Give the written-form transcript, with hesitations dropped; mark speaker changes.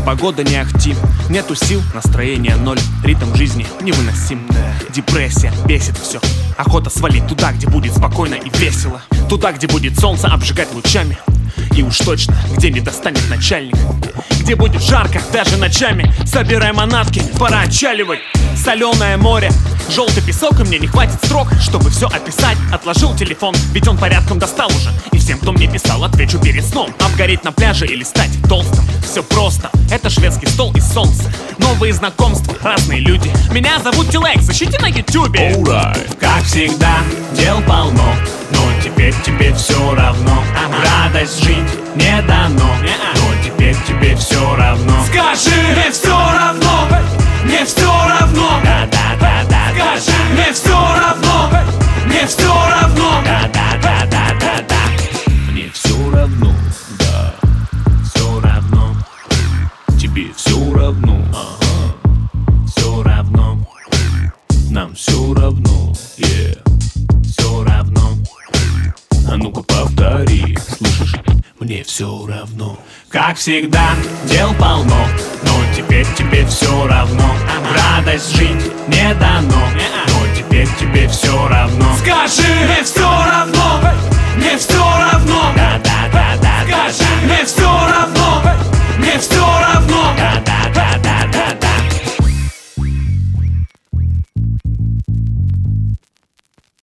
Speaker 1: Погода не ахти, нету сил, настроение ноль, ритм жизни невыносим. Депрессия, бесит все. Охота свалить туда, где будет спокойно и весело. Туда, где будет солнце обжигать лучами. И уж точно, где не достанет начальник. Где будет жарко даже ночами. Собирай манатки, пора отчаливать. Соленое море, желтый песок, и мне не хватит строк, чтобы все описать. Отложил телефон, ведь он порядком достал уже. И всем, кто мне писал, отвечу перед сном. Обгореть на пляже или стать толстым, все просто, это шведский стол и солнце. Новые знакомства, разные люди. Меня зовут Тилекс, ищите на ютубе.
Speaker 2: Как всегда, дел полно, но теперь тебе все равно. Радость жить не дано, но теперь тебе все равно.
Speaker 1: Скажи, мне все равно, мне все равно.
Speaker 2: Да-да-да-да.
Speaker 1: Скажи, мне все равно, мне все равно.
Speaker 2: Да-да-да-да-да-да. Мне все равно, да, все равно. Тебе все равно, все равно. Нам все равно, все равно. А ну-ка повтори, слышишь? Мне все равно. Как всегда, дел полно,